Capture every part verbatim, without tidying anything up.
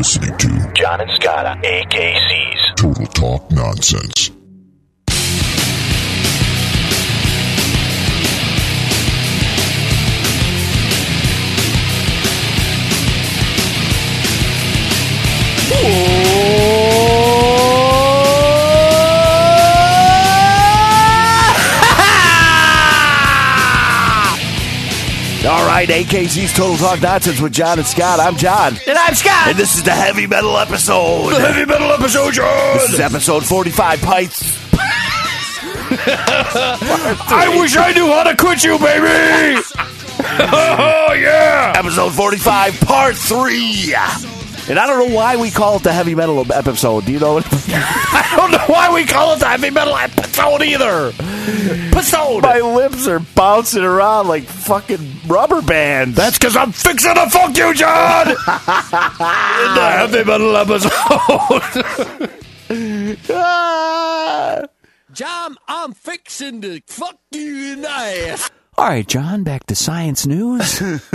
listening to John and Scott, A K C's Total Talk Nonsense. All right, A K C's Total Talk Nonsense with John and Scott. I'm John. And I'm Scott. And this is the heavy metal episode. The heavy metal episode, John. This is episode forty-five, Pints. I wish I knew how to quit you, baby. Oh, yeah. Episode forty-five, part three. And I don't know why we call it the heavy metal episode. Do you know? I don't know why we call it the heavy metal episode either. Episode. My lips are bouncing around like fucking rubber bands. That's because I'm fixing to fuck you, John. In the heavy metal episode. John, I'm fixing to fuck you in the ass. All right, John, back to science news.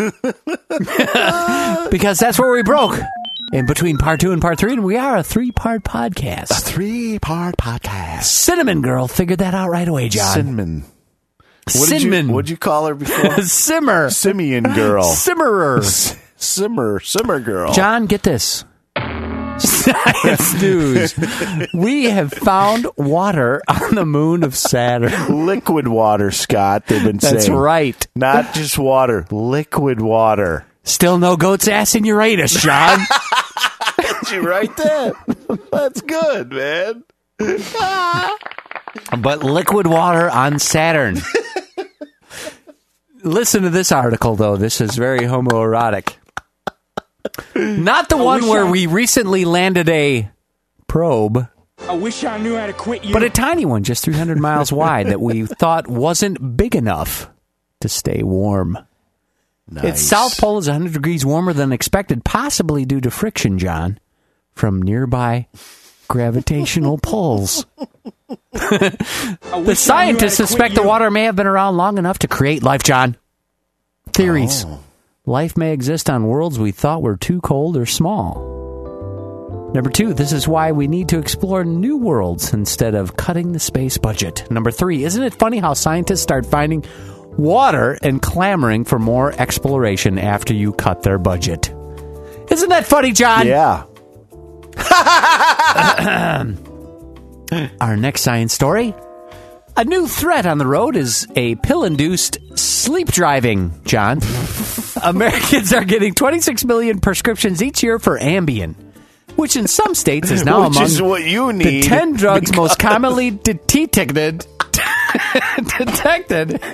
Because that's where we broke. In between part two and part three, and we are a three-part podcast. A three-part podcast. Cinnamon Girl figured that out right away, John. Cinnamon. What Cinnamon. Did you, what'd you call her before? Simmer. Simeon Girl. Simmerer. S- simmer. Simmer Girl. John, get this. Science news. We have found water on the moon of Saturn. Liquid water, Scott, they've been saying. That's right. Not just water. Liquid water. Still no goat's ass in Uranus, John. Did you write that? That's good, man. But liquid water on Saturn. Listen to this article, though. This is very homoerotic. Not the one where I... we recently landed a probe. I wish I knew how to quit you. But a tiny one, just three hundred miles wide, that we thought wasn't big enough to stay warm. Nice. Its south pole is one hundred degrees warmer than expected, possibly due to friction, John, from nearby gravitational pulls. The scientists suspect the water may have been around long enough to create life, John. Theories. Oh. Life may exist on worlds we thought were too cold or small. Number two, this is why we need to explore new worlds instead of cutting the space budget. Number three, isn't it funny how scientists start finding water and clamoring for more exploration after you cut their budget? Isn't that funny, John? Yeah. Our next science story. A new threat on the road is a pill-induced sleep driving, John. Americans are getting twenty-six million prescriptions each year for Ambien, which in some states is now which among is what you need the ten drugs because... most commonly detected. detected.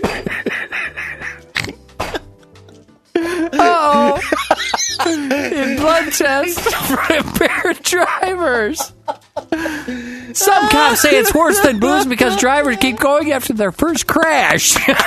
Uh-oh. In blood tests for impaired drivers. Some cops say it's worse than booze because drivers keep going after their first crash.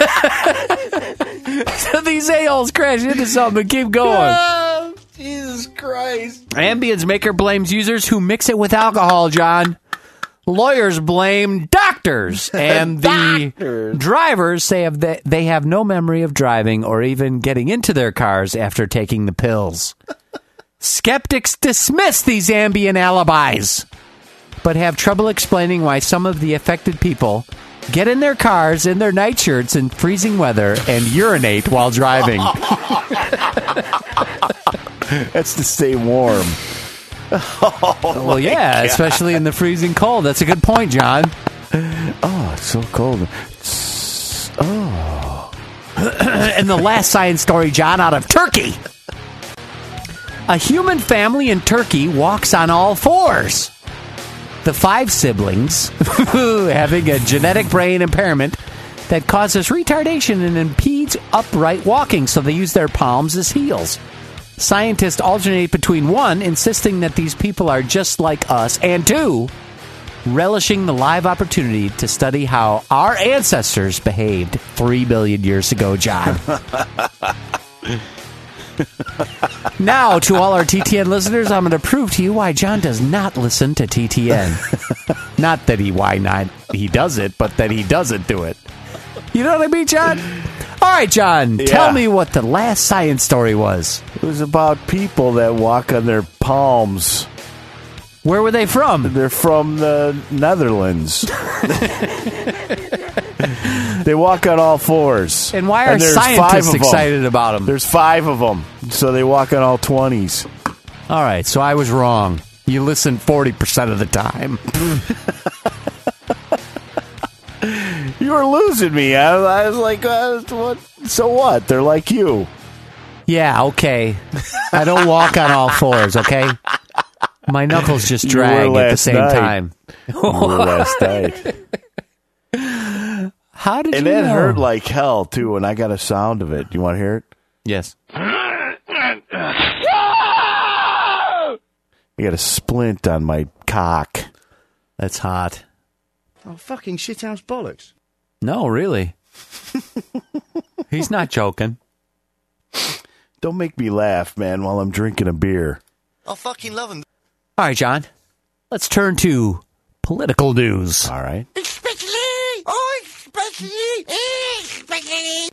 So these a-holes crash into something and keep going. Oh, Jesus Christ. Ambien's maker blames users who mix it with alcohol, John. Lawyers blame doctors, and the doctors. Drivers say they, they have no memory of driving or even getting into their cars after taking the pills. Skeptics dismiss these Ambien alibis, but have trouble explaining why some of the affected people get in their cars in their nightshirts in freezing weather and urinate while driving. That's to stay warm. Oh, well, yeah, God. Especially in the freezing cold. That's a good point, John. Oh, it's so cold. It's, oh. And the last science story, John, out of Turkey. A human family in Turkey walks on all fours. The five siblings, having a genetic brain impairment that causes retardation and impedes upright walking, so they use their palms as heels. Scientists alternate between one, insisting that these people are just like us, and two, relishing the live opportunity to study how our ancestors behaved three billion years ago, John. Now, to all our T T N listeners, I'm going to prove to you why John does not listen to T T N. Not that he why not he does it, but that he doesn't do it. You know what I mean, John? All right, John, Yeah. tell me what the last science story was. It was about people that walk on their palms. Where were they from? They're from the Netherlands. They walk on all fours. And why are there's five scientists of them. excited about them? There's five of them, so they walk on all twenties. All right, so I was wrong. You listen forty percent of the time. You were losing me. I, I was like, uh, what? So what? They're like you. Yeah, okay. I don't walk on all fours, okay? My knuckles just You drag were at the last same night. time. You were last night. How did And you it know? hurt like hell, too, and I got a sound of it. You want to hear it? Yes. I got a splint on my cock. That's hot. Oh, fucking shithouse bollocks. No, really. He's not joking. Don't make me laugh, man, while I'm drinking a beer. I fucking love him. All right, John. Let's turn to political news. All right. Especially, oh, especially, especially.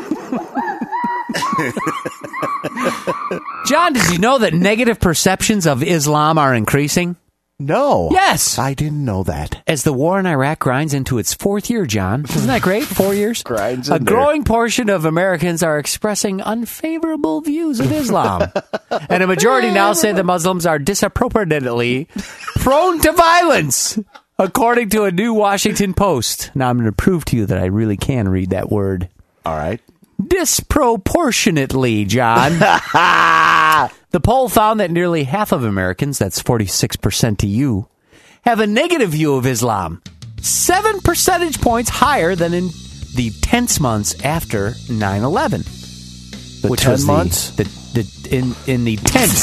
John, did you know that negative perceptions of Islam are increasing? No. Yes. I didn't know that. As the war in Iraq grinds into its fourth year, John. Isn't that great? Four years? Grinds A in there. growing portion of Americans are expressing unfavorable views of Islam. And a majority now say that Muslims are disproportionately prone to violence, according to a new Washington Post. Now, I'm going to prove to you that I really can read that word. All right. Disproportionately, John. The poll found that nearly half of Americans, that's forty-six percent to you, have a negative view of Islam. Seven percentage points higher than in the tense months after nine eleven. The which ten was months? The, the, the, in, in the tense.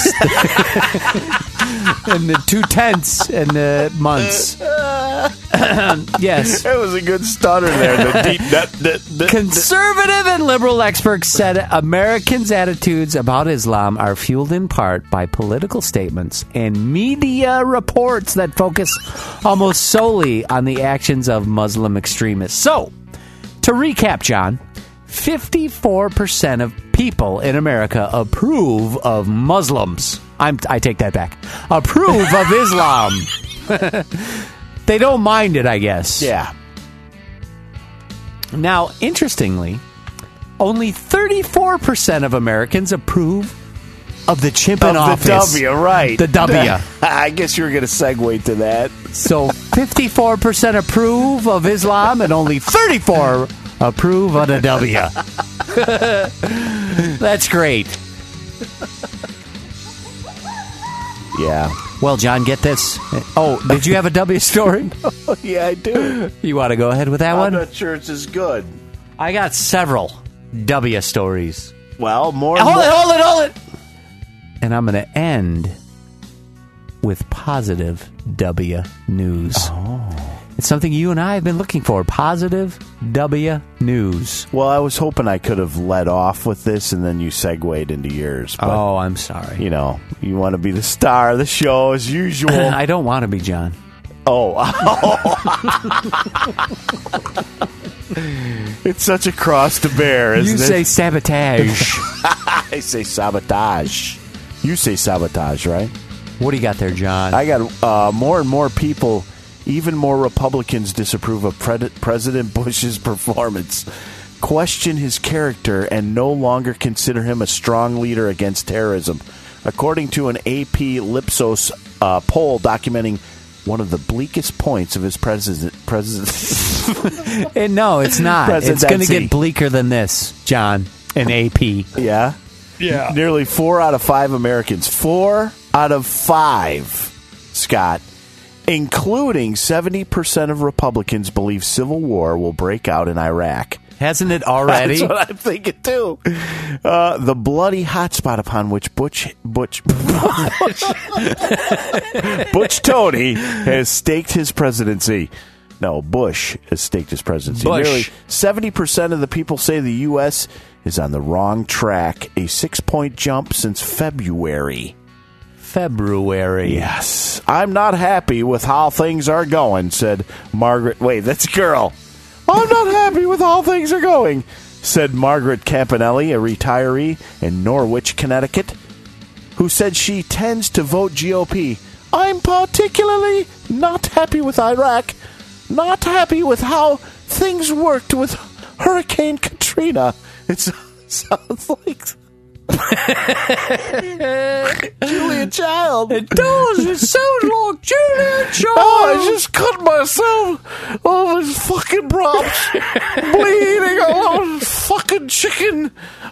in the two tenths and the months. Yes. It was a good stutter there. The deep, that, that, that, Conservative and liberal experts said Americans' attitudes about Islam are fueled in part by political statements and media reports that focus almost solely on the actions of Muslim extremists. So, to recap, John, fifty-four percent of people in America approve of Muslims. I'm, I take that back. Approve of Islam. They don't mind it, I guess. yeah. Now, interestingly, only thirty-four percent of Americans approve of the chimp in Of office. the W, right. The W. I guess you were going to segue to that. So fifty-four percent approve of Islam and only thirty-four approve of the W. That's great. Yeah. Well, John, get this. Oh, did you have a W story? Yeah, I do. You want to go ahead with that I'm one? not sure it's as good. I got several W stories. Well, more and Hold it, more. hold it, hold it. And I'm going to end with positive W news. Oh. It's something you and I have been looking for. Positive W news. Well, I was hoping I could have led off with this and then you segued into yours. But, Oh, I'm sorry. you know, you want to be the star of the show as usual. I don't want to be, John. Oh. It's such a cross to bear, isn't You it? say sabotage. I say sabotage. You say sabotage, right? What do you got there, John? I got uh, more and more people, even more Republicans disapprove of Pre- President Bush's performance, question his character, and no longer consider him a strong leader against terrorism. According to an A P Lipsos uh, poll documenting one of the bleakest points of his president, president Eh, no, it's not. It's going to Presidency. get bleaker than this, John, in A P. yeah, Yeah. nearly four out of five Americans, four out of five, Scott, including seventy percent of Republicans believe civil war will break out in Iraq. Hasn't it already? That's what I'm thinking too. Uh, the bloody hotspot upon which Butch Butch Butch Tony has staked his presidency. No, Bush has staked his presidency. Bush. Nearly seventy percent of the people say the U S is on the wrong track, a six-point jump since February. February. Yes. I'm not happy with how things are going, said Margaret. Wait, that's a girl. I'm not happy with how things are going, said Margaret Campanelli, a retiree in Norwich, Connecticut, who said she tends to vote G O P. I'm particularly not happy with Iraq, not happy with how things worked with Hurricane Katrina. It sounds like Julia Child. It does. It sounds like Julia Child. Oh, I just cut myself. Oh, this fucking props. Bleeding all over fucking chicken.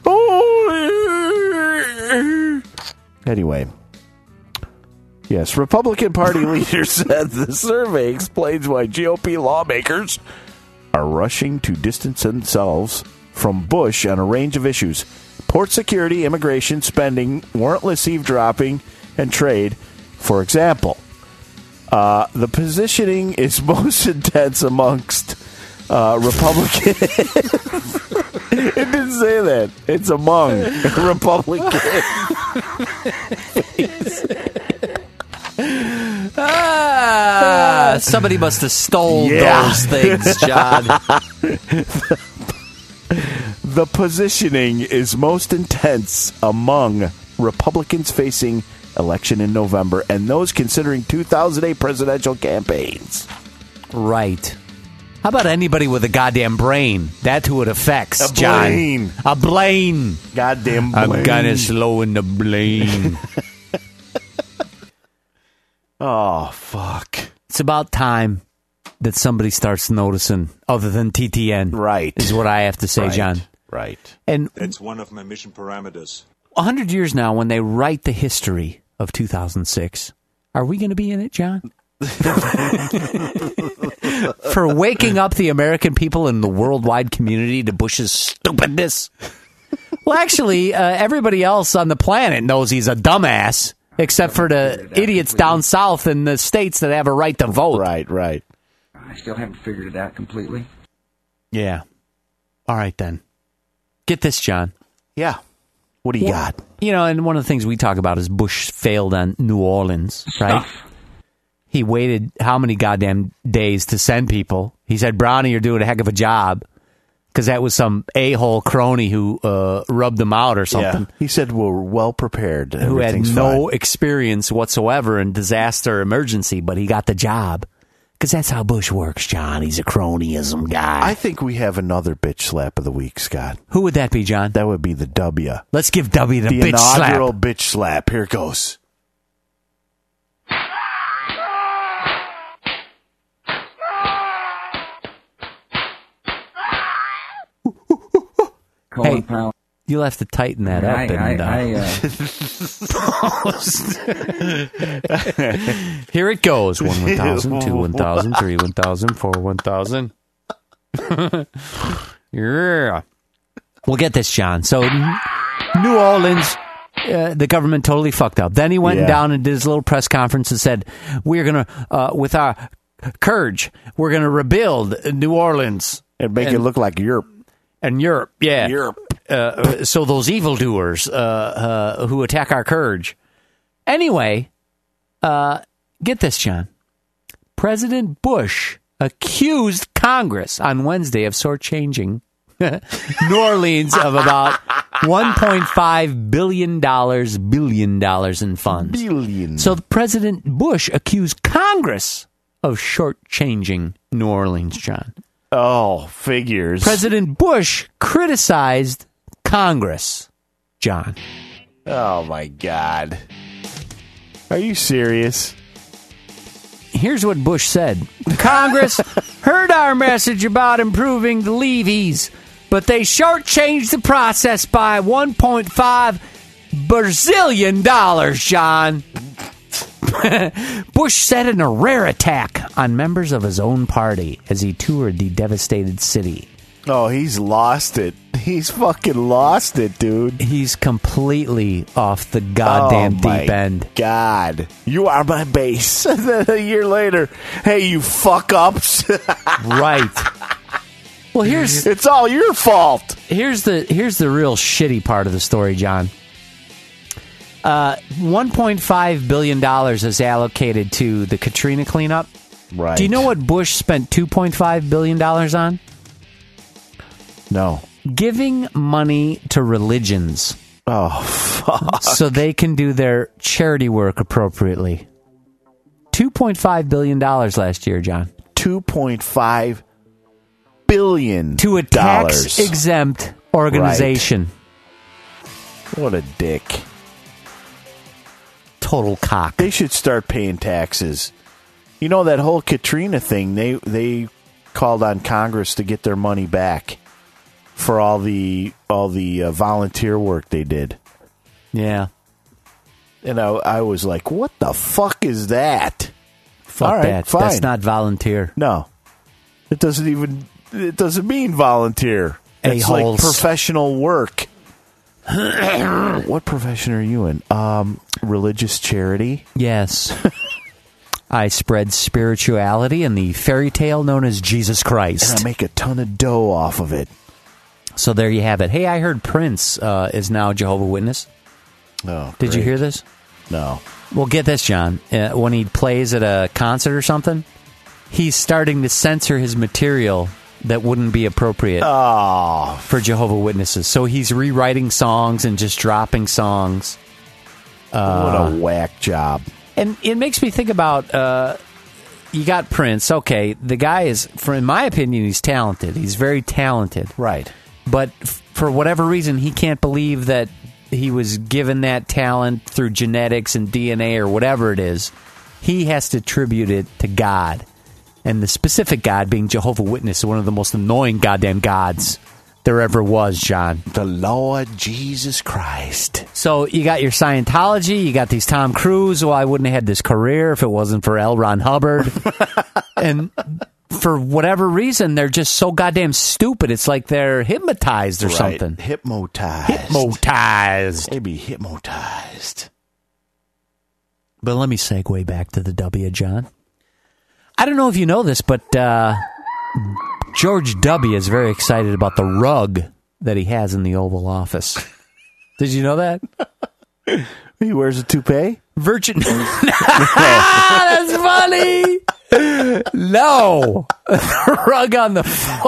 Oh. Anyway. Yes, Republican Party leaders said the survey explains why G O P lawmakers are rushing to distance themselves from Bush on a range of issues. Port security, immigration, spending, warrantless eavesdropping, and trade. For example, uh, the positioning is most intense amongst uh, Republicans. It didn't say that. It's among Republicans. Ah, somebody must have stole Yeah. those things, John. The positioning is most intense among Republicans facing election in November and those considering two thousand eight presidential campaigns. Right. How about anybody with a goddamn brain? That's who it affects, A John. brain. A brain. Goddamn I'm brain. kind of slow in the brain. Oh, fuck. It's about time that somebody starts noticing, other than T T N. Right. Is what I have to say, Right. John. Right. And That's one of my mission parameters. a hundred years now, when they write the history of two thousand six, are we going to be in it, John? For waking up the American people and the worldwide community to Bush's stupidness? Well, actually, uh, everybody else on the planet knows he's a dumbass, except for the idiots down south in the states that have a right to vote. Right, right. I still haven't figured it out completely. Yeah. All right, then. Get this, John. Yeah. What do you Well, got? You know, and one of the things we talk about is Bush failed on New Orleans, right? Stuff. He waited how many goddamn days to send people? He said, Brownie, you're doing a heck of a job. Because that was some a-hole crony who uh, rubbed him out or something. Yeah. He said we're well prepared. Who had Everything's no fine. experience whatsoever in disaster emergency, but he got the job. Because that's how Bush works, John. He's a cronyism guy. I think we have another bitch slap of the week, Scott. Who would that be, John? That would be the W. Let's give W the, The bitch slap. inaugural bitch slap. Here it goes. Colin Hey. Powell. You'll have to tighten that up. I, and, uh, I, I, uh, Here it goes. One one thousand, two one thousand, three one thousand, four one thousand. Yeah. We'll get this, John. So, N- New Orleans, uh, the government totally fucked up. Then he went Yeah. down and did his little press conference and said, we're going to, uh, with our courage, we're going to rebuild New Orleans. And make And- it look like Europe. And Europe, yeah. Europe. Uh, so those evildoers uh, uh, who attack our courage. Anyway, uh, get this, John. President Bush accused Congress on Wednesday of shortchanging New Orleans of about one point five billion dollars, billion dollars in funds. Billion. So President Bush accused Congress of shortchanging New Orleans, John. Oh, figures. President Bush criticized Congress, John. Oh, my God. Are you serious? Here's what Bush said. Congress heard our message about improving the levees, but they shortchanged the process by one point five bazillion dollars, John. Bush said in a rare attack on members of his own party as he toured the devastated city. Oh, he's lost it. He's fucking lost it, dude. He's completely off the goddamn oh, my deep end. God. You are my base. And then a year later, hey, you fuck ups. Right. Well, here's It's all your fault. here's the here's the real shitty part of the story, John. Uh, one point five billion dollars is allocated to the Katrina cleanup. Right. Do you know what Bush spent two point five billion dollars on? No. giving money to religions. Oh, fuck. So they can do their charity work appropriately. two point five billion dollars last year, John. two point five billion to a tax-exempt organization. Right. What a dick. Total cock. They should start paying taxes. You know, that whole Katrina thing, they they called on Congress to get their money back for all the all the uh, volunteer work they did. Yeah. And I, I was like, what the fuck is that? Fuck all right, that. fine. That's not volunteer. No. It doesn't even, it doesn't mean volunteer. It's A-holes. like professional work. What profession are you in? Um, religious charity? Yes. I spread spirituality and the fairy tale known as Jesus Christ. And I make a ton of dough off of it. So there you have it. Hey, I heard Prince uh, is now a Jehovah's Witness. Oh, Did great. you hear this? No. Well, get this, John. Uh, when he plays at a concert or something, he's starting to censor his material that wouldn't be appropriate oh. for Jehovah's Witnesses. So he's rewriting songs and just dropping songs. Uh, what a whack job. And it makes me think about, uh, you got Prince. Okay, the guy is, for in my opinion, he's talented. He's very talented. Right. But f- for whatever reason, he can't believe that he was given that talent through genetics and D N A or whatever it is. He has to attribute it to God. And the specific God being Jehovah's Witness, one of the most annoying goddamn gods there ever was, John. The Lord Jesus Christ. So you got your Scientology, you got these Tom Cruise. Well, I wouldn't have had this career if it wasn't for L. Ron Hubbard. And for whatever reason, they're just so goddamn stupid. It's like they're hypnotized or right. something. Hypnotized. Hypnotized. They be hypnotized. But let me segue back to the W, John. I don't know if you know this, but uh, George W. is very excited about the rug that he has in the Oval Office. Did you know that? He wears a toupee? Virgin. That's funny. No. Rug on the floor.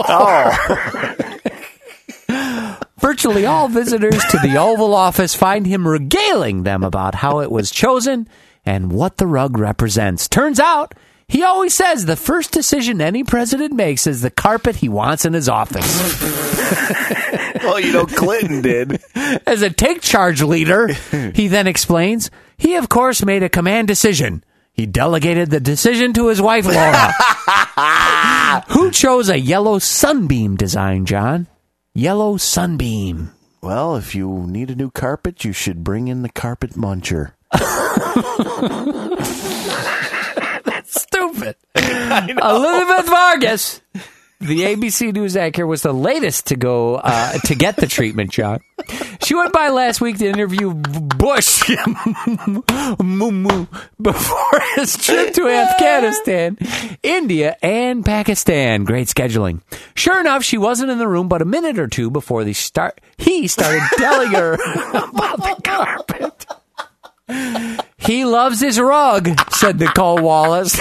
Oh. Virtually all visitors to the Oval Office find him regaling them about how it was chosen and what the rug represents. Turns out, he always says the first decision any president makes is the carpet he wants in his office. Well, you know, Clinton did. As a take-charge leader, he then explains, he, of course, made a command decision. He delegated the decision to his wife, Laura, who chose a yellow sunbeam design, John. Yellow sunbeam. Well, if you need a new carpet, you should bring in the carpet muncher. That's stupid. Elizabeth Vargas, the A B C News anchor, was the latest to go uh, to get the treatment, John. She went by last week to interview Bush before his trip to Afghanistan, India, and Pakistan. Great scheduling. Sure enough, she wasn't in the room but a minute or two before they start. He started telling her about the carpet. He loves his rug, said Nicole Wallace.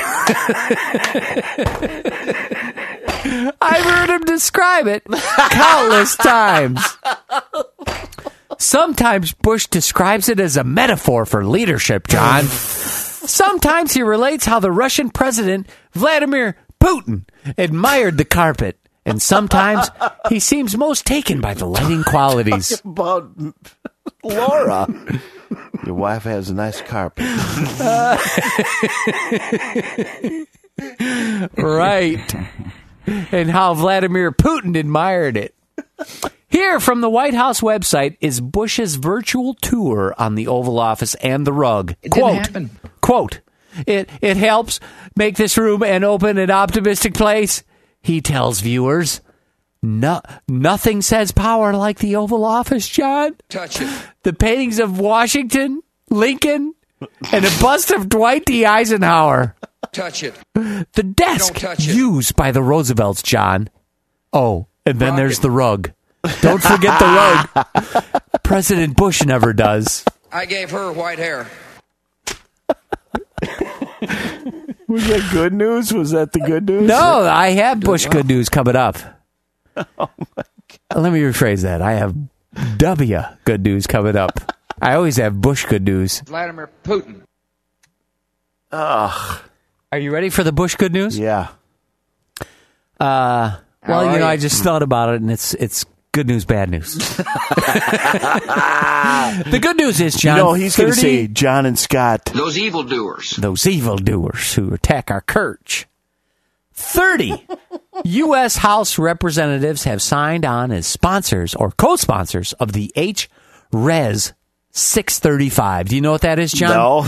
I've heard him describe it countless times. Sometimes Bush describes it as a metaphor for leadership, John. Sometimes he relates how the Russian president, Vladimir Putin, admired the carpet. And sometimes he seems most taken by the lighting qualities. About Laura. Your wife has a nice carpet. Uh, right. And how Vladimir Putin admired it. Here from the White House website is Bush's virtual tour on the Oval Office and the rug. It quote, didn't happen. Quote, it, it helps make this room an open and optimistic place, he tells viewers. No, nothing says power like the Oval Office, John. Touch it. The paintings of Washington, Lincoln, and a bust of Dwight D. Eisenhower. Touch it. The desk Don't touch it. used by the Roosevelts, John. Oh, and then Rocket. there's the rug. Don't forget the rug. President Bush never does. I gave her white hair. Was that good news? Was that the good news? No, I have Bush good news coming up. Oh, my Let me rephrase that. I have W good news coming up. I always have Bush good news. Vladimir Putin. Ugh. Are you ready for the Bush good news? Yeah. Uh, well, How you are know, you? I just thought about it, and it's it's good news, bad news. The good news is, John. You know, he's going to thirty say John and Scott. Those evildoers. Those evildoers who attack our church. thirty U S House representatives have signed on as sponsors or co-sponsors of the H Res six thirty-five. Do you know what that is, John? No.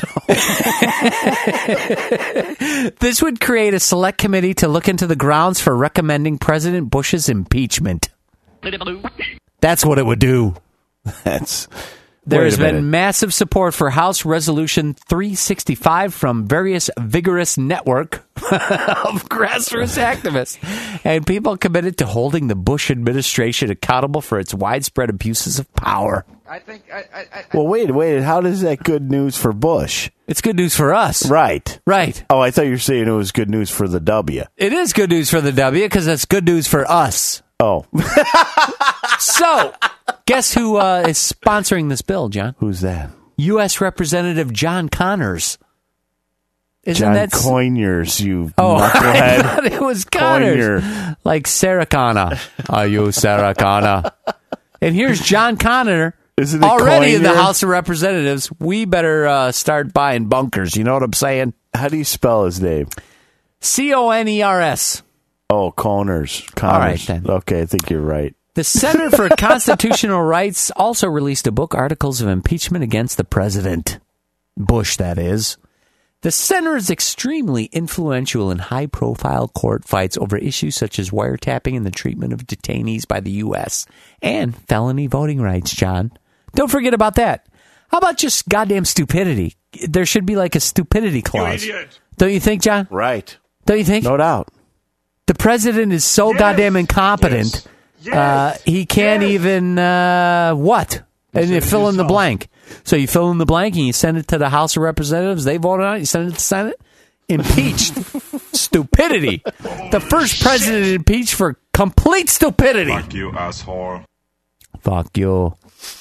This would create a select committee to look into the grounds for recommending President Bush's impeachment. That's what it would do. That's. There Wait has a minute. been massive support for House Resolution three sixty-five from various vigorous network of grassroots activists and people committed to holding the Bush administration accountable for its widespread abuses of power. I think. I, I, I, Well, wait, wait. How does that good news for Bush? It's good news for us. Right. Right. Oh, I thought you were saying it was good news for the W. It is good news for the W because it's good news for us. Oh. So, guess who uh, is sponsoring this bill, John? Who's that? U S Representative John Connors. Isn't John that... Conyers, you Oh, I knucklehead. thought it was Connors. Coiner. Like Sarah Connor. Are you Sarah Connor? And here's John Connor Isn't it already in the Coiner? House of Representatives. We better uh, start buying bunkers. You know what I'm saying? How do you spell his name? C O N E R S. Oh, Connors. Connors. All right, then. Okay, I think you're right. The Center for Constitutional Rights also released a book, Articles of Impeachment Against the President. Bush, that is. The center is extremely influential in high-profile court fights over issues such as wiretapping and the treatment of detainees by the U S and felony voting rights, John. Don't forget about that. How about just goddamn stupidity? There should be like a stupidity clause. You idiot. Don't you think, John? Right. Don't you think? No doubt. The president is so Yes. goddamn incompetent, Yes. uh, he can't Yes. even, uh, what? And you fill in the blank. So you fill in the blank and you send it to the House of Representatives. They vote on it. You send it to the Senate. Impeached. Stupidity. The first president impeached for complete stupidity. Fuck you, asshole. Fuck you.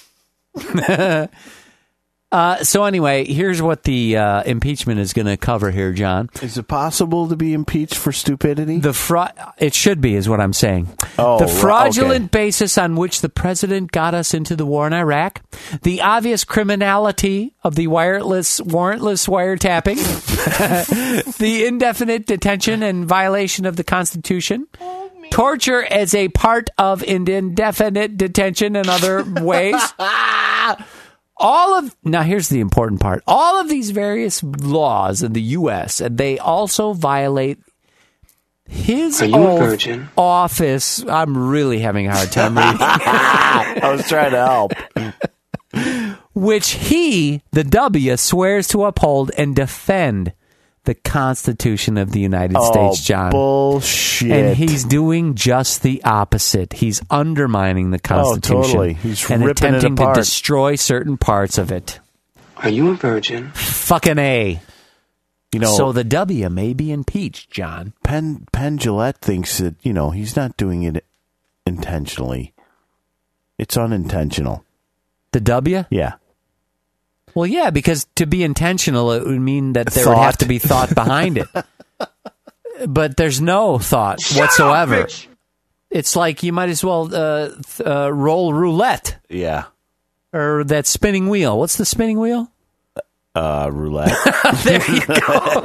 uh, so anyway, here's what the uh, impeachment is going to cover here, John. Is it possible to be impeached for stupidity? The fra- It should be, is what I'm saying. Oh, the right, fraudulent okay. basis on which the president got us into the war in Iraq, the obvious criminality of the wireless, warrantless wiretapping, the indefinite detention and violation of the Constitution, torture as a part of indefinite detention and other ways. All of now here's the important part. All of these various laws in the U S and they also violate his Are you a oath virgin? office. I'm really having a hard time reading. I was trying to help. Which he, the W, swears to uphold and defend the Constitution of the United Oh, States, John. bullshit. And he's doing just the opposite. He's undermining the Constitution. Oh, totally. He's and ripping it attempting to apart. destroy certain parts of it. Are you a virgin? Fucking A. You know, So the W may be impeached, John. Penn, Penn Jillette thinks that, you know, he's not doing it intentionally. It's unintentional. The W? Yeah. Well, yeah, because to be intentional, it would mean that there would Thought. have to be thought behind it. But there's no thought whatsoever. It's like you might as well uh, th- uh, roll roulette Yeah. or that spinning wheel. What's the spinning wheel? Uh, roulette. There you go.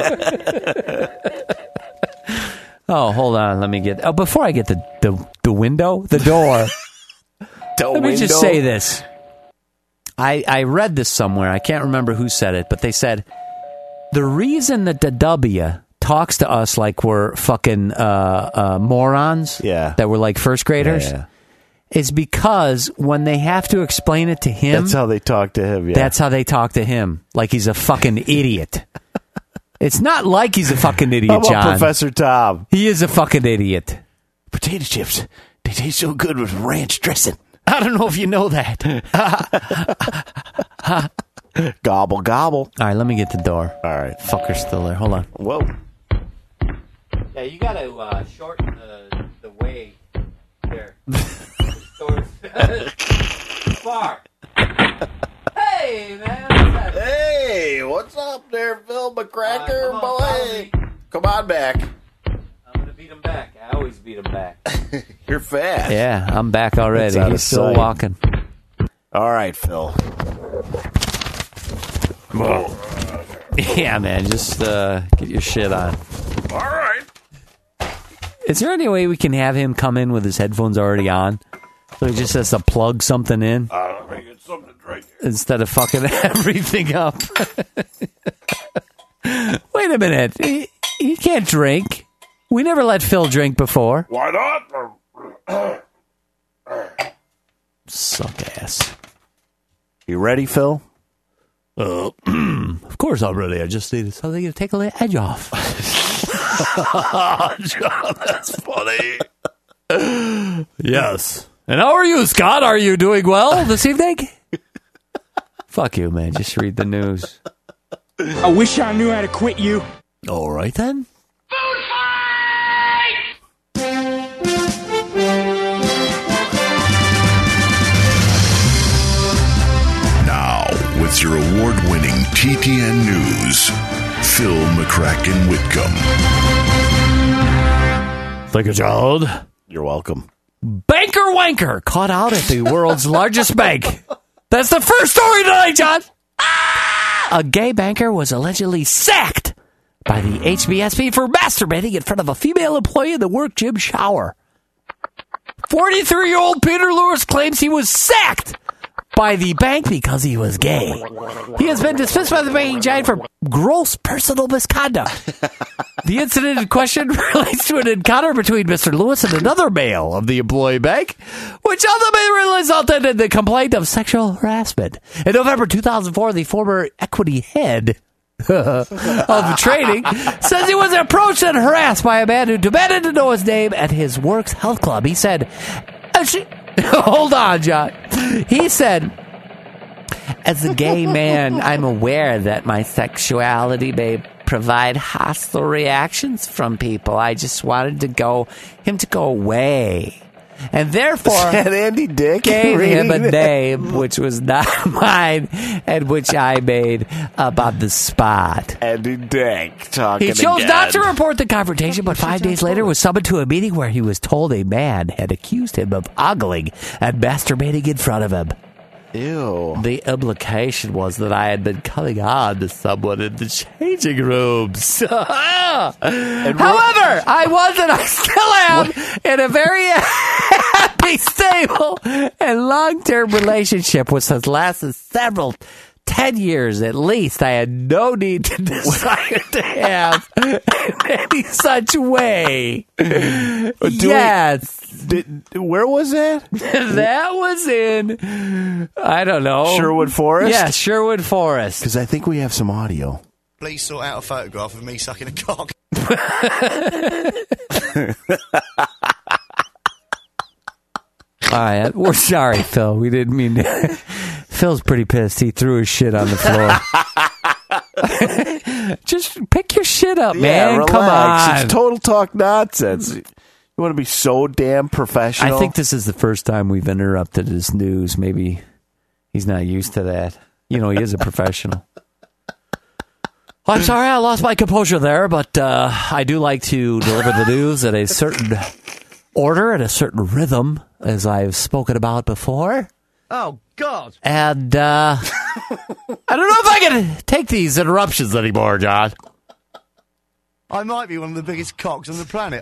Oh, hold on. Let me get. Oh, before I get the the, the window, the door. Let me just say this. I, I read this somewhere. I can't remember who said it, but they said the reason that the W talks to us like we're fucking uh, uh, morons, Yeah. that we're like first graders, Yeah, yeah. is because when they have to explain it to him, That's how they talk to him. Yeah. that's how they talk to him, like he's a fucking idiot. It's not like he's a fucking idiot, How about John. Professor Tom? He is a fucking idiot. Potato chips. They taste so good with ranch dressing. I don't know if you know that. Gobble, gobble. All right, let me get the door. All right. Fucker's still there. Hold on. Whoa. Yeah, you got to uh, shorten the, the way there. Far. Hey, man. Hey, what's up there, Phil McCracker, Uh, come on, boy? Come on back. I'm going to beat him back. I always beat him back. You're fast. Yeah, I'm back already. That's out of He's still sight. walking. All right, Phil. Yeah, man, just uh, get your shit on. All right. Is there any way we can have him come in with his headphones already on? So he just has to plug something in? Uh, let me get something to drink. Instead of fucking everything up. Wait a minute. He, he can't drink. We never let Phil drink before. Why not? Suck ass. You ready, Phil? Uh, of course I'm ready. I just need something to take the edge off. John, that's funny. Yes. And how are you, Scott? Are you doing well this evening? Fuck you, man. Just read the news. I wish I knew how to quit you. All right, then. Now, with your award-winning T T N News, Phil McCracken Whitcomb. Thank you, Gerald. You're welcome. Banker wanker caught out at the world's largest bank. That's the first story tonight, John. A gay banker was allegedly sacked by the H B S P for masturbating in front of a female employee in the work gym shower. forty-three-year-old Peter Lewis claims he was sacked by the bank because he was gay. He has been dismissed by the banking giant for gross personal misconduct. The incident in question relates to an encounter between Mister Lewis and another male of the employee bank, which ultimately resulted in the complaint of sexual harassment. In November two thousand four, the former equity head of trading says he was approached and harassed by a man who demanded to know his name at his work's health club. He said, "Uh, she- hold on, John. He said, as a gay man, I'm aware that my sexuality may provide hostile reactions from people. I just wanted to go him to go away. And therefore, and Andy Dick gave him a name which was not mine and which I made about the spot. Andy Dick talking He chose again. not to report the confrontation, but five days later was summoned to a meeting where he was told a man had accused him of ogling and masturbating in front of him. Ew. The implication was that I had been coming on to someone in the changing rooms. However, I was and I still am what? in a very happy, stable, and long-term relationship which has lasted several Ten years at least. I had no need to desire to have in any such way. Do yes. We, did, where was that? That was in, I don't know. Sherwood Forest? Yeah, Sherwood Forest. Because I think we have some audio. Please sort out a photograph of me sucking a cock. All right, we're sorry, Phil. We didn't mean to. Phil's pretty pissed. He threw his shit on the floor. Just pick your shit up, yeah, man. Relax. Come on. It's total talk nonsense. You want to be so damn professional? I think this is the first time we've interrupted his news. Maybe he's not used to that. You know, he is a professional. Well, I'm sorry I lost my composure there, but uh, I do like to deliver the news at a certain order, at a certain rhythm, as I've spoken about before. Oh, God. And uh, I don't know if I can take these interruptions anymore, John. I might be one of the biggest cocks on the planet.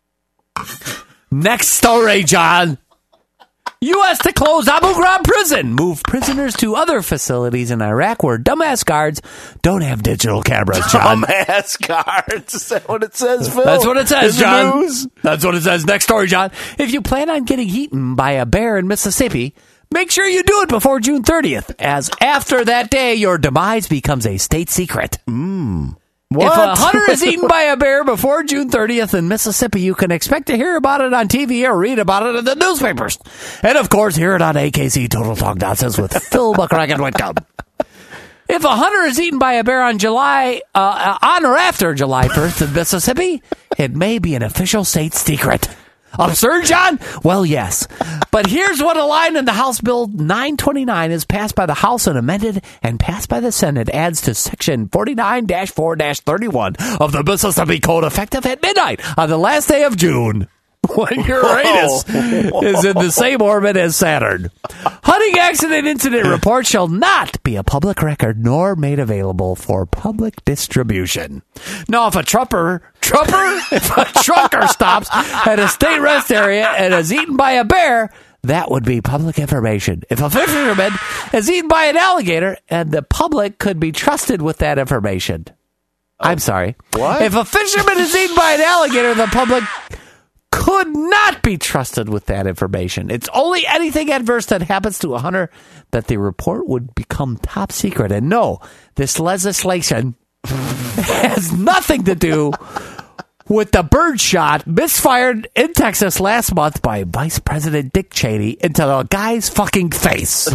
Next story, John. U S to close Abu Ghraib prison. Move prisoners to other facilities in Iraq where dumbass guards don't have digital cameras, John. Dumbass guards. Is that what it says, Phil? That's what it says, In John. the news? That's what it says. Next story, John. If you plan on getting eaten by a bear in Mississippi, make sure you do it before June thirtieth, as after that day, your demise becomes a state secret. Mm. If a hunter is eaten by a bear before June thirtieth in Mississippi, you can expect to hear about it on T V or read about it in the newspapers. And, of course, hear it on A K C Total Talk Nonsense with Phil McCracken Whitcomb. If a hunter is eaten by a bear on July, uh, on or after July first in Mississippi, it may be an official state secret. Absurd, John? Well, yes. But here's what a line in the House Bill nine twenty-nine is passed by the House and amended and passed by the Senate adds to Section forty-nine dash four dash thirty-one of the Mississippi Code effective at midnight on the last day of June. When Uranus is in the same orbit as Saturn. Hunting accident incident reports shall not be a public record nor made available for public distribution. Now, if a trumper, trumper, if a trucker stops at a state rest area and is eaten by a bear, that would be public information. If a fisherman is eaten by an alligator, and the public could be trusted with that information. Oh, I'm sorry. What? If a fisherman is eaten by an alligator, the public could not be trusted with that information. It's only anything adverse that happens to a hunter that the report would become top secret. And no, this legislation has nothing to do with the bird shot misfired in Texas last month by Vice President Dick Cheney into the guy's fucking face.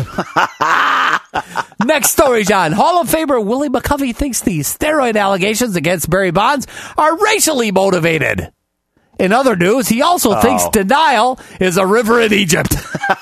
Next story, John. Hall of Famer Willie McCovey thinks the steroid allegations against Barry Bonds are racially motivated. In other news, he also oh. thinks denial is a river in Egypt.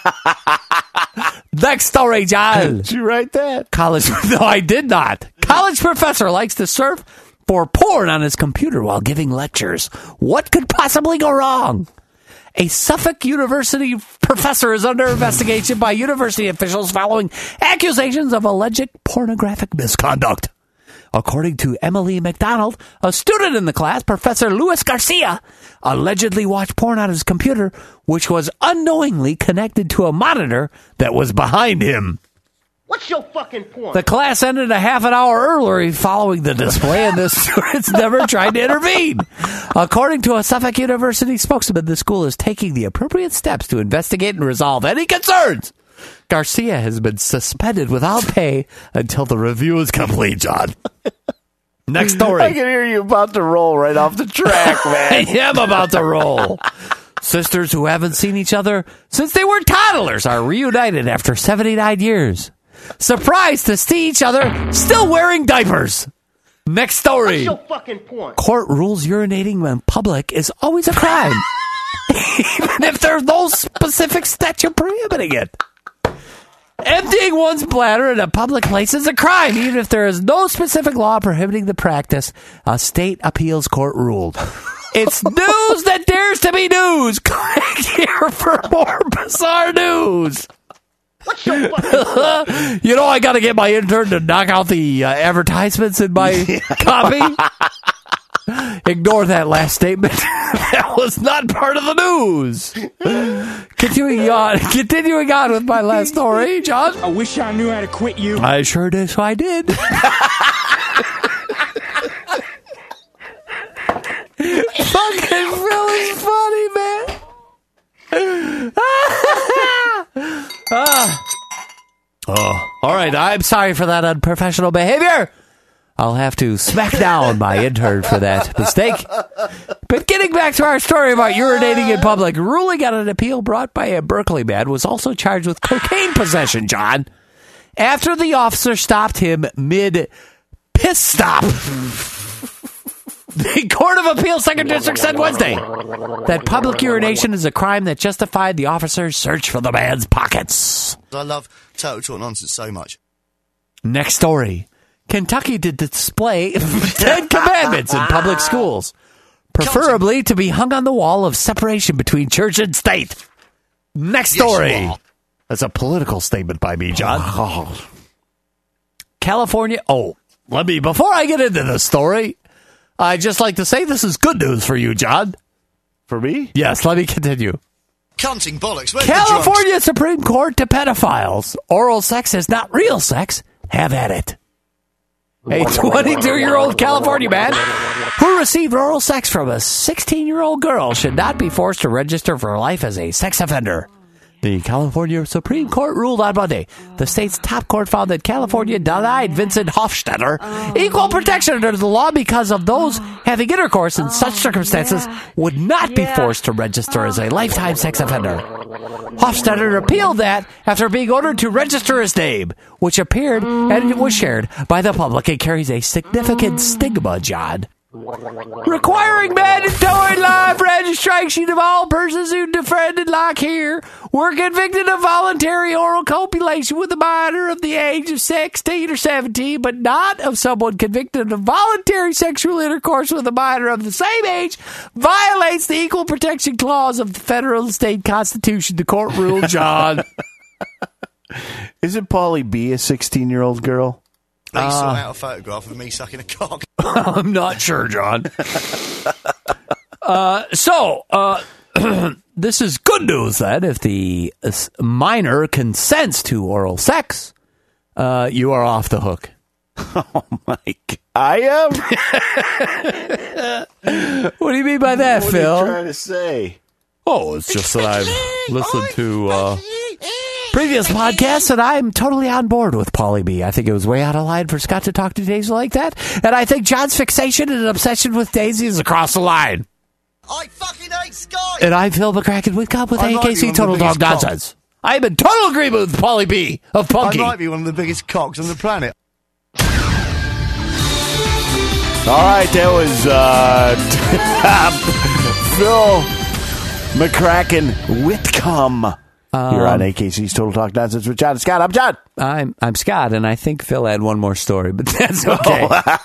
Next story, John. Did you write that? College? No, I did not. College professor likes to surf for porn on his computer while giving lectures. What could possibly go wrong? A Suffolk University professor is under investigation by university officials following accusations of alleged pornographic misconduct. According to Emily McDonald, a student in the class, Professor Luis Garcia allegedly watched porn on his computer, which was unknowingly connected to a monitor that was behind him. What's your fucking point? The class ended a half an hour early following the display, and the students never tried to intervene. According to a Suffolk University spokesman, the school is taking the appropriate steps to investigate and resolve any concerns. Garcia has been suspended without pay until the review is complete, John. Next story. I can hear you about to roll right off the track, man. I am about to roll. Sisters who haven't seen each other since they were toddlers are reunited after seventy-nine years. Surprised to see each other still wearing diapers. Next story. What's your fucking point? Court rules urinating in public is always a crime. Even if there's no specific statute prohibiting it. Emptying one's bladder in a public place is a crime, even if there is no specific law prohibiting the practice, a state appeals court ruled. It's news that dares to be news. Click here for more bizarre news. What's your fucking You know, I got to get my intern to knock out the uh, advertisements in my copy. Ignore that last statement. That was not part of the news. Continuing on, continuing on with my last story, John. I wish I knew how to quit you. I sure did. So I did. Fucking Phil is funny, man. ah. Oh, all right. I'm sorry for that unprofessional behavior. I'll have to smack down my intern for that mistake. But getting back to our story about urinating in public, ruling on an appeal brought by a Berkeley man was also charged with cocaine possession, John. After the officer stopped him mid-piss stop, the Court of Appeals Second District said Wednesday that public urination is a crime that justified the officer's search for the man's pockets. I love Total Talk Nonsense so much. Next story. Kentucky to display Ten Commandments in public schools, preferably to be hung on the wall of separation between church and state. Next story. Yes, That's a political statement by me, John. Oh. California. Oh, let me, before I get into the story, I'd just like to say this is good news for you, John. For me? Yes, let me continue. Cunting bollocks. Where's California Supreme Court to pedophiles. Oral sex is not real sex. Have at it. A twenty-two-year-old California man who received oral sex from a sixteen-year-old girl should not be forced to register for life as a sex offender. The California Supreme Court ruled on Monday. The state's top court found that California denied Vincent Hofstadter equal protection under the law because of those having intercourse in such circumstances would not be forced to register as a lifetime sex offender. Hofstadter appealed that after being ordered to register his name, which appeared and it was shared by the public and carries a significant stigma, John. requiring mandatory life registration of all persons who defended like here were convicted of voluntary oral copulation with a minor of the age of sixteen or seventeen, but not of someone convicted of voluntary sexual intercourse with a minor of the same age, violates the Equal Protection Clause of the federal and state constitution. The court ruled, John. Isn't Pauly B a sixteen-year-old girl? They Uh, saw out a photograph of me sucking a cock. I'm not sure, John. uh, so, uh, this is good news then. If the uh, minor consents to oral sex, uh, you are off the hook. Oh, my God. I am? What do you mean by that, what Phil? What are you trying to say? Oh, it's just that I've listened to uh, previous podcasts and I'm totally on board with Pauly B. I think it was way out of line for Scott to talk to Daisy like that. And I think John's fixation and obsession with Daisy is across the line. I fucking hate Sky! And I, Phil McCracken, with up with I A might K be C one of the Total Dog biggest cocks. Nonsense. I'm in total agreement with Pauly B. of Punky. I might be one of the biggest cocks on the planet. All right, that was uh, Phil McCracken Whitcomb. Um, You're on A K C's Total Talk Nonsense with John and Scott. I'm John. I'm I'm Scott, and I think Phil had one more story, but that's okay.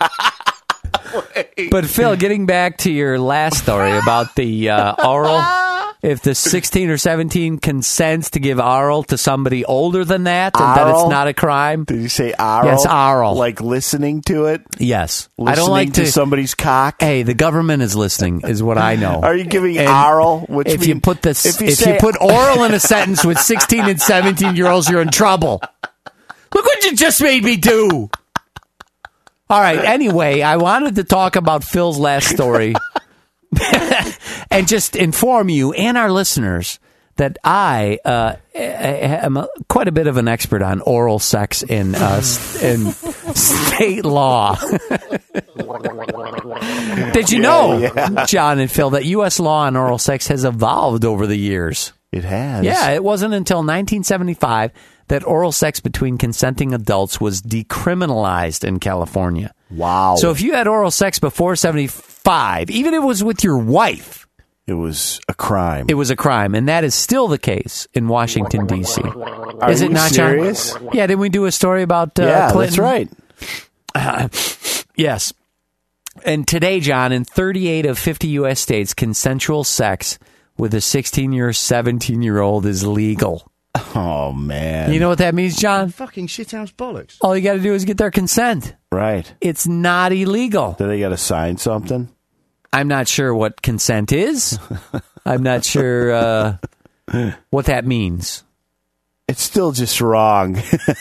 But Phil, getting back to your last story about the uh, oral, if the sixteen or seventeen consents to give oral to somebody older than that, and that it's Oral? not a crime. Did you say oral? Yes, oral. Like listening to it? Yes, Listening I don't like to, to. somebody's cock? Hey, the government is listening, is what I know. Are you giving And oral? Which if mean, you put this, if if you, you, say, put oral in a sentence with sixteen and seventeen year olds, you're in trouble. Look what you just made me do. All right. Anyway, I wanted to talk about Phil's last story and just inform you and our listeners that I uh, am a, quite a bit of an expert on oral sex in uh, in state law. Did you know, Yeah, yeah. John and Phil, that U S law on oral sex has evolved over the years? It has. Yeah, it wasn't until nineteen seventy-five that oral sex between consenting adults was decriminalized in California. Wow. So if you had oral sex before seventy-five, even if it was with your wife, it was a crime. it was a crime, and that is still the case in Washington, D C Are Is it you not, serious? John? Yeah, didn't we do a story about uh, yeah, Clinton? that's right. Uh, yes. And today, John, in thirty-eight of fifty U S states, consensual sex with a sixteen-year, seventeen-year-old is legal. Oh, man. You know what that means, John? Fucking shithouse bollocks. All you got to do is get their consent. Right. It's not illegal. Do they got to sign something? I'm not sure what consent is. I'm not sure uh, what that means. It's still just wrong.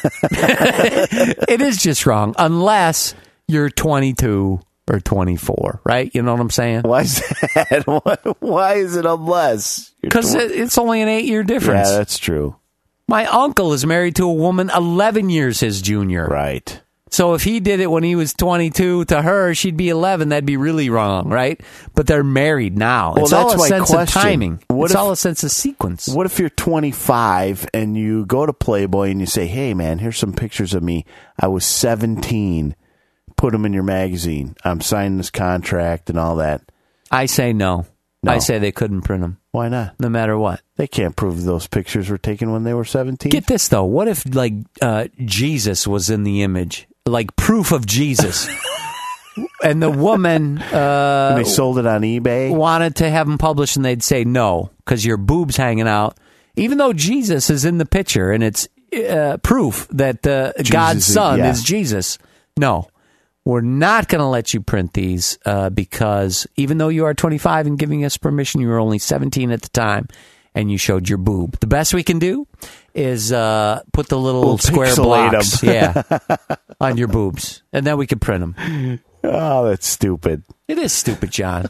It is just wrong, unless you're twenty-two or twenty-four, right? You know what I'm saying? Why is that? Why is it unless? Because it's only an eight-year difference. Yeah, that's true. My uncle is married to a woman eleven years his junior. Right. So if he did it when he was twenty-two to her, she'd be eleven. That'd be really wrong, right? But they're married now. Well, it's all that's a my sense question. of timing. What it's if- all a sense of sequence. What if you're twenty-five and you go to Playboy and you say, "Hey, man, here's some pictures of me. I was seventeen. Put them in your magazine. I'm signing this contract and all that." I say no. No. I say they couldn't print them, Why not? no matter what. They can't prove those pictures were taken when they were seventeen. Get this, though. What if, like, uh, Jesus was in the image? Like, proof of Jesus. And the woman uh, And they sold it on eBay. wanted to have them published, and they'd say no, because your boob's hanging out. Even though Jesus is in the picture, and it's uh, proof that uh, God's is- son yeah. is Jesus. No. We're not going to let you print these uh, because even though you are twenty-five and giving us permission, you were only seventeen at the time, and you showed your boob. The best we can do is uh, put the little We'll square pixelate blocks, yeah, on your boobs, and then we can print them. Oh, that's stupid. It is stupid, John.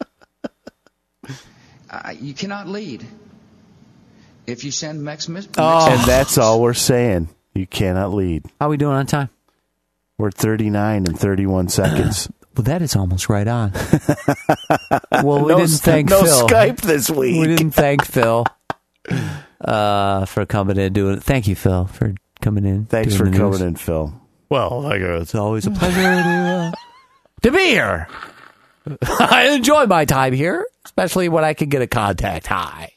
Uh, you cannot lead if you send mixed messages. Oh. And that's all we're saying. You cannot lead. How are we doing on time? We're at thirty-nine and thirty-one seconds. Well, that is almost right on. Well, we no, didn't thank no Phil. Skype this week. We didn't thank Phil uh, for coming in doing it. Thank you, Phil, for coming in. Thanks doing for the coming news. in, Phil. Well, like, uh, it's always a pleasure to, uh, to be here. I enjoy my time here, especially when I can get a contact high.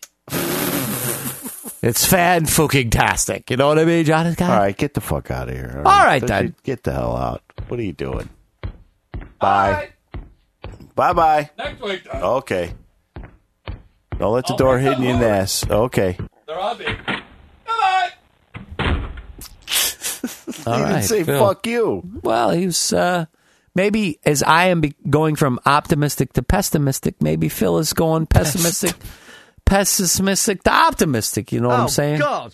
It's fan-fucking-tastic. You know what I mean, John? All right, get the fuck out of here. All right, All right then. Get the hell out. What are you doing? Bye. Bye-bye. Next week. Then. Okay. Don't let the I'll door hit you in the ass. Okay. They're on me. Bye-bye. He All didn't right, say Phil. fuck you. Well, he was, uh, maybe as I am be- going from optimistic to pessimistic, maybe Phil is going pessimistic, pessimistic to optimistic. You know what oh, I'm saying? God.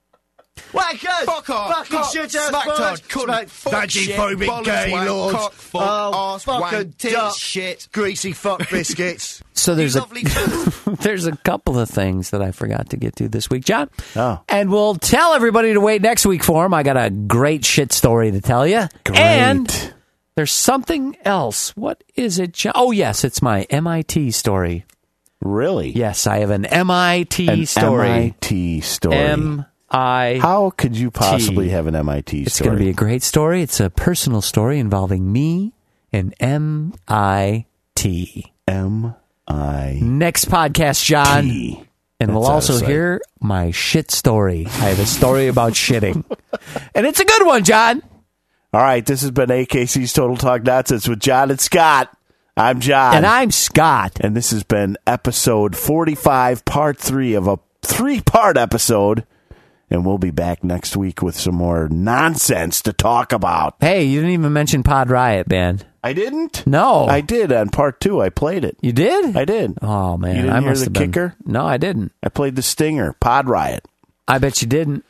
Wackers! Fuck off! Fucking Cock, shit ass smacked fuck, on, cunt, fuck shit, phobic bollocks, gay wank, lords. cock, fuck, oh, arse, fucking wank, tits, duck, shit. greasy fuck biscuits. So there's You a lovely fool. there's a couple of things that I forgot to get to this week, John. Oh. And we'll tell everybody to wait next week for them. I got a great shit story to tell you. Great. And there's something else. What is it, John? Oh, yes, it's my M I T story. Really? Yes, I have an M I T An story. M I T story. M I T. How could you possibly have an M I T It's story? going to be a great story. It's a personal story involving me and M I T. M I T. Next podcast, John. And we'll That's also out of sight. hear my shit story. I have a story about shitting. And it's a good one, John. All right, this has been A K C's Total Talk Nonsense with John and Scott. I'm John. And I'm Scott. And this has been episode forty-five, part three of a three-part episode. And we'll be back next week with some more nonsense to talk about. Hey, you didn't even mention Pod Riot, Band. I didn't? No. I did on part two. I played it. You did? I did. Oh, man. You didn't I hear must the have been... kicker? No, I didn't. I played the stinger, Pod Riot. I bet you didn't.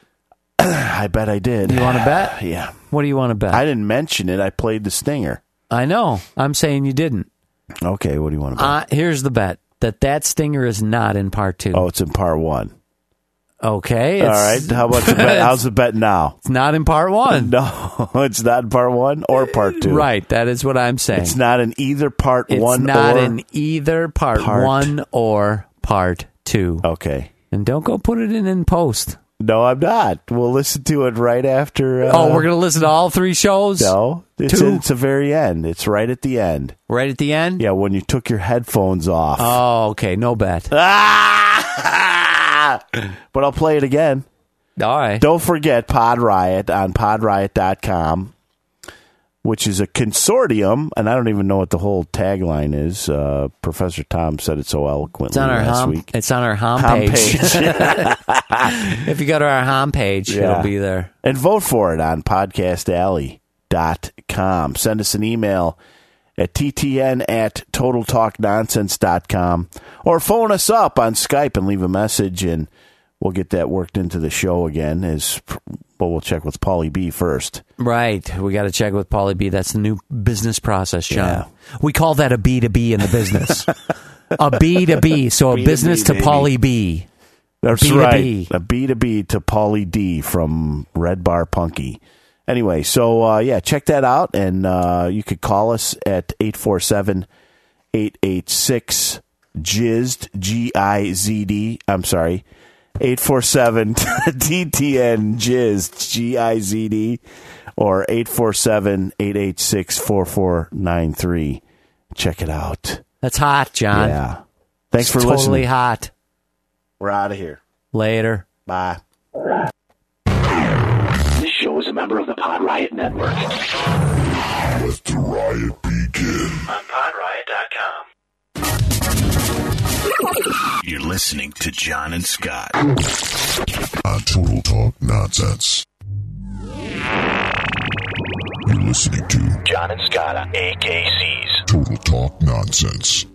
I bet I did. You want to bet? Yeah. What do you want to bet? I didn't mention it. I played the stinger. I know. I'm saying you didn't. Okay, what do you want to bet? Uh, here's the bet. That that stinger is not in part two. Oh, it's in part one. Okay. All right. How about the bet? How's the bet now? It's not in part one. No, it's not in part one or part two. Right. That is what I'm saying. It's not in either part It's one not or... in either part, part- one or part two. Okay. And don't go put it in in post. No, I'm not. We'll listen to it right after... Uh, oh, we're going to listen to all three shows? No. It's, Two? it's the very end. It's right at the end. Right at the end? Yeah, when you took your headphones off. Oh, okay. No bet. Ah! But I'll play it again. All right. Don't forget Pod Riot on pod riot dot com, which is a consortium, and I don't even know what the whole tagline is. Uh, Professor Tom said it so eloquently It's on our last hom- week. It's on our homepage. If you go to our homepage, Yeah. it'll be there. And vote for it on podcast alley dot com. Send us an email at t t n at total talk nonsense dot com or phone us up on Skype and leave a message, and we'll get that worked into the show again. As but we'll check with Paulie B first. Right. We got to check with Paulie B. That's the new business process, John. Yeah. We call that a B to B in the business. A B to B. So a B to business B, to baby. Paulie B. That's B to right. B. A B to B to Paulie D from Red Bar Punky. Anyway, so uh, yeah, check that out, and uh, you could call us at eight four seven, eight eight six, J I Z D, G I Z D. I'm sorry, eight four seven T T N J I Z D, G I Z D, or eight four seven, eight eight six, four four nine three. Check it out. That's hot, John. Yeah. Thanks It's for totally listening. hot. We're out of here. Later. Bye. This show is a member of the Pod Riot Network. Let the riot begin. On pod riot dot com. You're listening to John and Scott on Total Talk Nonsense. You're listening to John and Scott on A K C's Total Talk Nonsense.